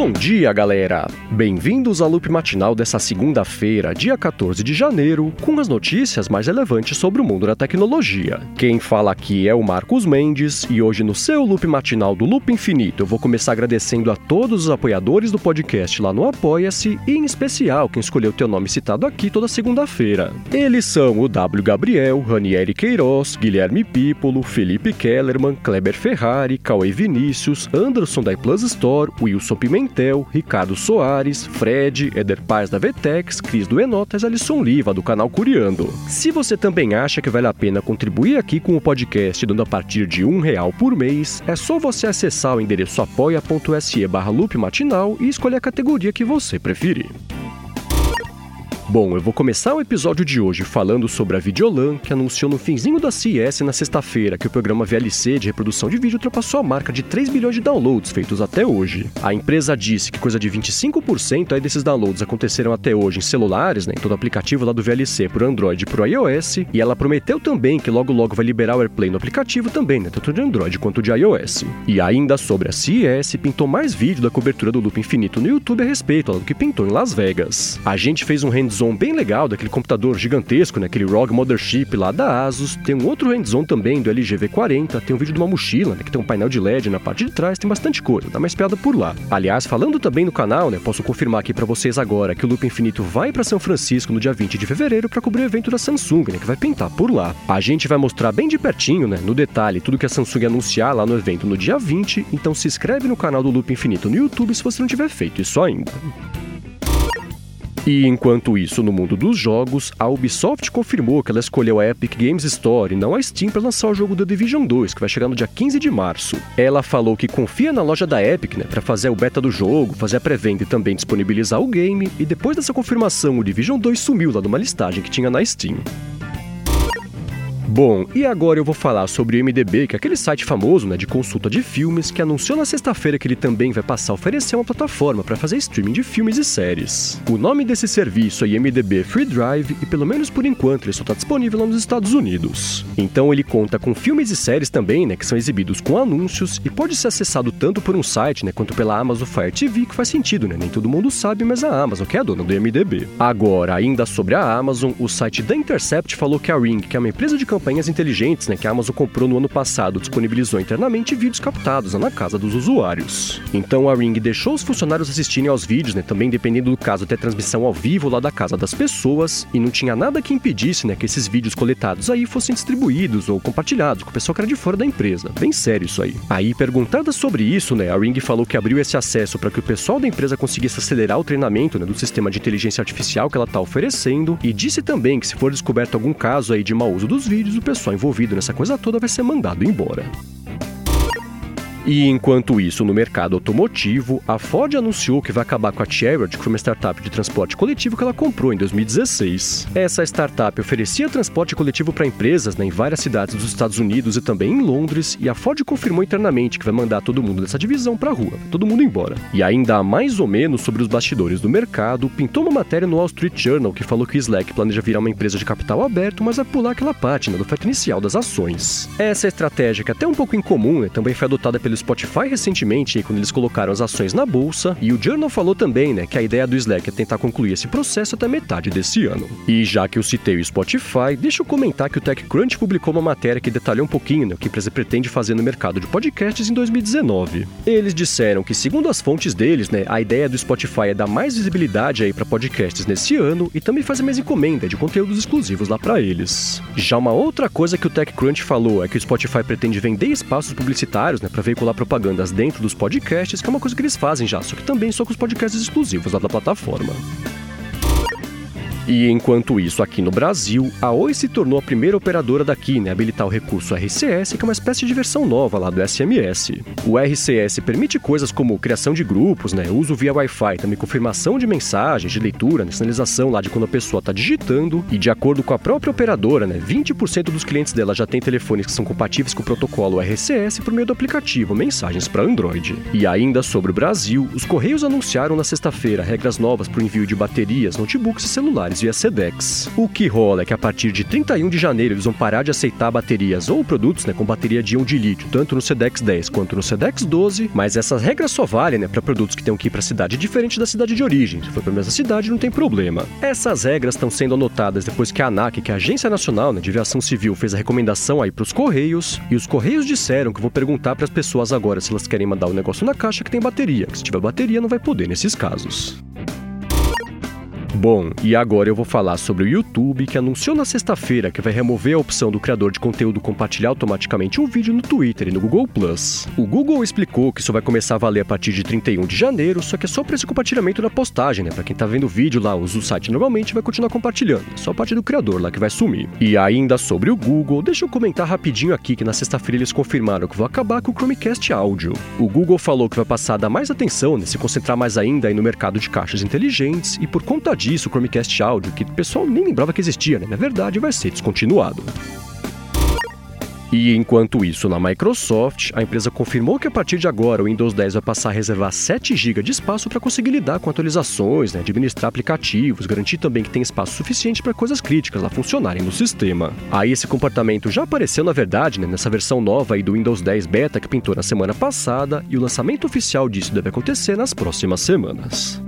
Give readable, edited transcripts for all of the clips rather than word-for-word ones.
Bom dia, galera! Bem-vindos ao Loop Matinal dessa segunda-feira, dia 14 de janeiro, com as notícias mais relevantes sobre o mundo da tecnologia. Quem fala aqui é o Marcos Mendes, e hoje no seu Loop Matinal do Loop Infinito eu vou começar agradecendo a todos os apoiadores do podcast lá no Apoia-se, e em especial quem escolheu ter o nome citado aqui toda segunda-feira. Eles são o W. Gabriel, Ranieri Queiroz, Guilherme Pípolo, Felipe Kellerman, Kleber Ferrari, Cauê Vinícius, Anderson da iPlus Store, Wilson Pimentel, Ricardo Soares, Fred, Eder Paz da Vetex, Cris do Enotas e Alisson Liva do canal Curiando. Se você também acha que vale a pena contribuir aqui com o podcast dando a partir de R$1 por mês, é só você acessar o endereço apoia.se/loopmatinal e escolher a categoria que você preferir. Bom, eu vou começar o episódio de hoje falando sobre a Videolan, que anunciou no finzinho da CES na sexta-feira que o programa VLC de reprodução de vídeo ultrapassou a marca de 3 bilhões de downloads feitos até hoje. A empresa disse que coisa de 25% aí desses downloads aconteceram até hoje em celulares, em todo o aplicativo lá do VLC por Android e por iOS, e ela prometeu também que logo vai liberar o AirPlay no aplicativo também, tanto de Android quanto de iOS. E ainda sobre a CES, pintou mais vídeo da cobertura do Loop Infinito no YouTube a respeito do que pintou em Las Vegas. A gente fez um hands-on bem legal daquele computador gigantesco, aquele ROG Mothership lá da Asus, tem um outro hands-on também do LG V40, tem um vídeo de uma mochila, que tem um painel de LED na parte de trás, tem bastante coisa, dá uma espiada por lá. Aliás, falando também no canal, posso confirmar aqui pra vocês agora que o Loop Infinito vai pra São Francisco no dia 20 de fevereiro pra cobrir o evento da Samsung, que vai pintar por lá. A gente vai mostrar bem de pertinho, no detalhe, tudo que a Samsung anunciar lá no evento no dia 20, então se inscreve no canal do Loop Infinito no YouTube se você não tiver feito isso ainda. E enquanto isso, no mundo dos jogos, a Ubisoft confirmou que ela escolheu a Epic Games Store e não a Steam para lançar o jogo The Division 2, que vai chegar no dia 15 de março. Ela falou que confia na loja da Epic, para fazer o beta do jogo, fazer a pré-venda e também disponibilizar o game, e depois dessa confirmação, o Division 2 sumiu lá numa listagem que tinha na Steam. Bom, e agora eu vou falar sobre o IMDb, que é aquele site famoso, de consulta de filmes, que anunciou na sexta-feira que ele também vai passar a oferecer uma plataforma para fazer streaming de filmes e séries. O nome desse serviço é IMDb Free Drive e, pelo menos por enquanto, ele só está disponível lá nos Estados Unidos. Então ele conta com filmes e séries também, que são exibidos com anúncios e pode ser acessado tanto por um site, quanto pela Amazon Fire TV, que faz sentido, nem todo mundo sabe, mas a Amazon que é a dona do IMDb. Agora, ainda sobre a Amazon, o site The Intercept falou que a Ring, que é uma empresa de campanhas inteligentes, que a Amazon comprou no ano passado, disponibilizou internamente vídeos captados na casa dos usuários. Então a Ring deixou os funcionários assistirem aos vídeos, também dependendo do caso até transmissão ao vivo lá da casa das pessoas, e não tinha nada que impedisse, que esses vídeos coletados aí fossem distribuídos ou compartilhados com o pessoal que era de fora da empresa. Bem sério isso aí. Aí, perguntada sobre isso, a Ring falou que abriu esse acesso para que o pessoal da empresa conseguisse acelerar o treinamento, do sistema de inteligência artificial que ela está oferecendo, e disse também que se for descoberto algum caso aí de mau uso dos vídeos, o pessoal envolvido nessa coisa toda vai ser mandado embora. E enquanto isso, no mercado automotivo, a Ford anunciou que vai acabar com a Chariot, que foi uma startup de transporte coletivo que ela comprou em 2016. Essa startup oferecia transporte coletivo para empresas em várias cidades dos Estados Unidos e também em Londres, e a Ford confirmou internamente que vai mandar todo mundo dessa divisão para a rua, todo mundo embora. E ainda mais ou menos sobre os bastidores do mercado, pintou uma matéria no Wall Street Journal que falou que o Slack planeja virar uma empresa de capital aberto, mas vai pular aquela parte do oferta inicial das ações. Essa estratégia, que é até um pouco incomum, também foi adotada pelo Spotify recentemente, quando eles colocaram as ações na bolsa, e o Journal falou também, que a ideia do Slack é tentar concluir esse processo até metade desse ano. E já que eu citei o Spotify, deixa eu comentar que o TechCrunch publicou uma matéria que detalhou um pouquinho o que a empresa pretende fazer no mercado de podcasts em 2019. Eles disseram que, segundo as fontes deles, a ideia do Spotify é dar mais visibilidade aí para podcasts nesse ano e também fazer mais encomenda de conteúdos exclusivos lá para eles. Já uma outra coisa que o TechCrunch falou é que o Spotify pretende vender espaços publicitários, para veicular propagandas dentro dos podcasts, que é uma coisa que eles fazem já, só que também só com os podcasts exclusivos lá da plataforma. E enquanto isso, aqui no Brasil, a Oi se tornou a primeira operadora daqui, a habilitar o recurso RCS, que é uma espécie de versão nova lá do SMS. O RCS permite coisas como criação de grupos, uso via Wi-Fi, também confirmação de mensagens, de leitura, sinalização lá de quando a pessoa está digitando, e de acordo com a própria operadora, 20% dos clientes dela já têm telefones que são compatíveis com o protocolo RCS por meio do aplicativo Mensagens para Android. E ainda sobre o Brasil, os Correios anunciaram na sexta-feira regras novas para o envio de baterias, notebooks e celulares baterias via Sedex. O que rola é que a partir de 31 de janeiro eles vão parar de aceitar baterias ou produtos com bateria de íon de lítio, tanto no Sedex 10 quanto no Sedex 12, mas essas regras só valem para produtos que tenham que ir para cidade diferente da cidade de origem. Se for para a mesma cidade, não tem problema. Essas regras estão sendo anotadas depois que a ANAC, que é a Agência Nacional de Aviação Civil, fez a recomendação aí para os Correios, e os Correios disseram que eu vou perguntar para as pessoas agora se elas querem mandar um negócio na caixa que tem bateria, que se tiver bateria não vai poder nesses casos. Bom, e agora eu vou falar sobre o YouTube, que anunciou na sexta-feira que vai remover a opção do criador de conteúdo compartilhar automaticamente um vídeo no Twitter e no Google+. O Google explicou que isso vai começar a valer a partir de 31 de janeiro, só que é só para esse compartilhamento da postagem, Pra quem tá vendo o vídeo lá, usa o site normalmente, vai continuar compartilhando. É só a parte do criador lá que vai sumir. E ainda sobre o Google, deixa eu comentar rapidinho aqui que na sexta-feira eles confirmaram que vão acabar com o Chromecast áudio. O Google falou que vai passar a dar mais atenção, se concentrar mais ainda aí no mercado de caixas inteligentes, e por conta disso, o Chromecast áudio, que o pessoal nem lembrava que existia, Na verdade, vai ser descontinuado. E enquanto isso, na Microsoft, a empresa confirmou que a partir de agora o Windows 10 vai passar a reservar 7 GB de espaço para conseguir lidar com atualizações, administrar aplicativos, garantir também que tem espaço suficiente para coisas críticas lá funcionarem no sistema. Aí esse comportamento já apareceu na verdade, nessa versão nova aí do Windows 10 Beta que pintou na semana passada, e o lançamento oficial disso deve acontecer nas próximas semanas.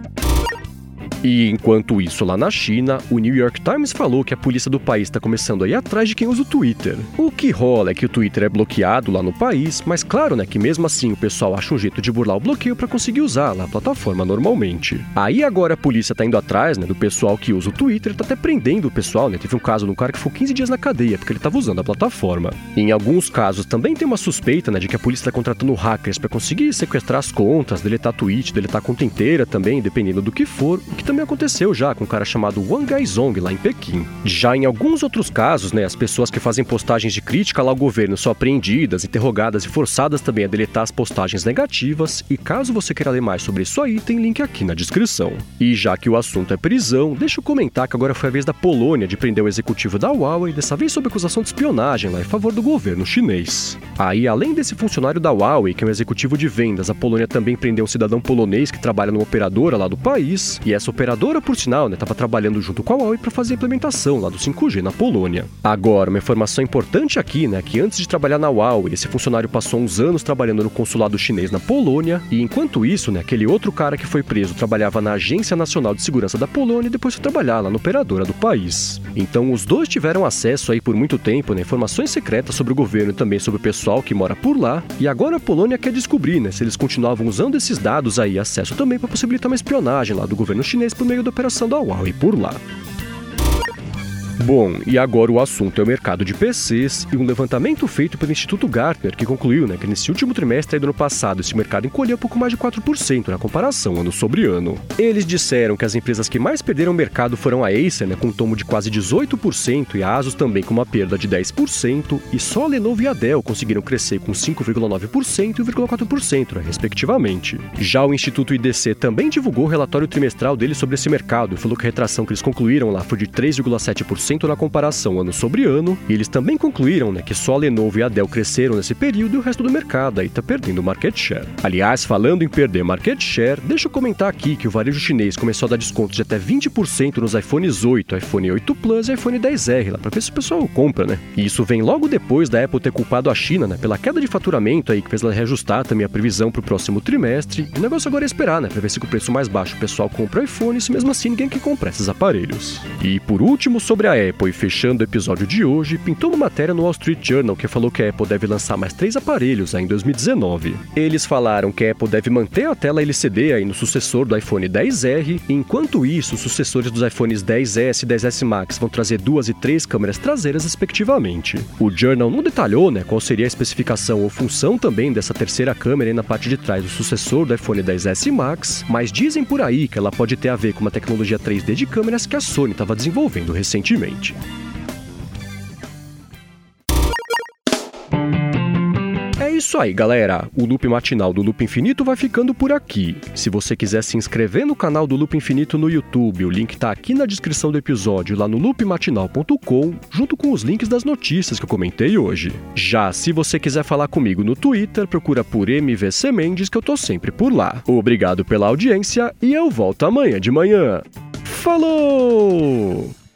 E enquanto isso, lá na China, o New York Times falou que a polícia do país está começando a ir atrás de quem usa o Twitter. O que rola é que o Twitter é bloqueado lá no país, mas claro, que mesmo assim o pessoal acha um jeito de burlar o bloqueio para conseguir usar lá a plataforma normalmente. Aí agora a polícia tá indo atrás, do pessoal que usa o Twitter, tá até prendendo o pessoal, Teve um caso de um cara que ficou 15 dias na cadeia porque ele tava usando a plataforma. Em alguns casos também tem uma suspeita, de que a polícia tá contratando hackers para conseguir sequestrar as contas, deletar tweet, deletar a conta inteira também, dependendo do que for, o que também aconteceu já com um cara chamado Wang Gaizong lá em Pequim. Já em alguns outros casos, as pessoas que fazem postagens de crítica lá ao governo são apreendidas, interrogadas e forçadas também a deletar as postagens negativas, e caso você queira ler mais sobre isso aí, tem link aqui na descrição. E já que o assunto é prisão, deixa eu comentar que agora foi a vez da Polônia de prender o executivo da Huawei, dessa vez sob acusação de espionagem lá em favor do governo chinês. Aí, além desse funcionário da Huawei, que é um executivo de vendas, a Polônia também prendeu um cidadão polonês que trabalha numa operadora lá do país, e essa operadora, por sinal, estava trabalhando junto com a Huawei para fazer a implementação lá do 5G na Polônia. Agora, uma informação importante aqui, que antes de trabalhar na Huawei, esse funcionário passou uns anos trabalhando no consulado chinês na Polônia, e enquanto isso, aquele outro cara que foi preso trabalhava na Agência Nacional de Segurança da Polônia e depois foi trabalhar lá na operadora do país. Então, os dois tiveram acesso aí por muito tempo, informações secretas sobre o governo e também sobre o pessoal que mora por lá, e agora a Polônia quer descobrir, se eles continuavam usando esses dados aí, acesso também para possibilitar uma espionagem lá do governo chinês por meio da operação da Huawei por lá. Bom, e agora o assunto é o mercado de PCs e um levantamento feito pelo Instituto Gartner que concluiu que nesse último trimestre do ano passado esse mercado encolheu pouco mais de 4% na comparação ano sobre ano. Eles disseram que as empresas que mais perderam o mercado foram a Acer, com um tomo de quase 18%, e a Asus também com uma perda de 10%, e só a Lenovo e a Dell conseguiram crescer com 5,9% e 1,4%, respectivamente. Já o Instituto IDC também divulgou o relatório trimestral dele sobre esse mercado e falou que a retração que eles concluíram lá foi de 3,7% na comparação ano sobre ano, e eles também concluíram que só a Lenovo e a Dell cresceram nesse período e o resto do mercado aí tá perdendo market share. Aliás, falando em perder market share, deixa eu comentar aqui que o varejo chinês começou a dar descontos de até 20% nos iPhones 8, iPhone 8 Plus e iPhone 10R lá, pra ver se o pessoal compra, E isso vem logo depois da Apple ter culpado a China, pela queda de faturamento aí, que fez ela reajustar também a previsão pro próximo trimestre. O negócio agora é esperar, pra ver se com o preço mais baixo o pessoal compra o iPhone, se mesmo assim ninguém quer comprar esses aparelhos. E por último, sobre a Apple, e fechando o episódio de hoje, pintou uma matéria no Wall Street Journal que falou que a Apple deve lançar mais 3 aparelhos aí em 2019. Eles falaram que a Apple deve manter a tela LCD aí no sucessor do iPhone 10R, e enquanto isso, os sucessores dos iPhones 10S e 10S Max vão trazer 2 e 3 câmeras traseiras respectivamente. O Journal não detalhou qual seria a especificação ou função também dessa terceira câmera aí na parte de trás do sucessor do iPhone 10S Max, mas dizem por aí que ela pode ter a ver com uma tecnologia 3D de câmeras que a Sony estava desenvolvendo recentemente. É isso aí, galera. O Loop Matinal do Loop Infinito vai ficando por aqui. Se você quiser se inscrever no canal do Loop Infinito no YouTube, o link tá aqui na descrição do episódio, lá no loopmatinal.com, junto com os links das notícias que eu comentei hoje. Já se você quiser falar comigo no Twitter, procura por MVC Mendes, que eu tô sempre por lá. Obrigado pela audiência e eu volto amanhã de manhã. Falou!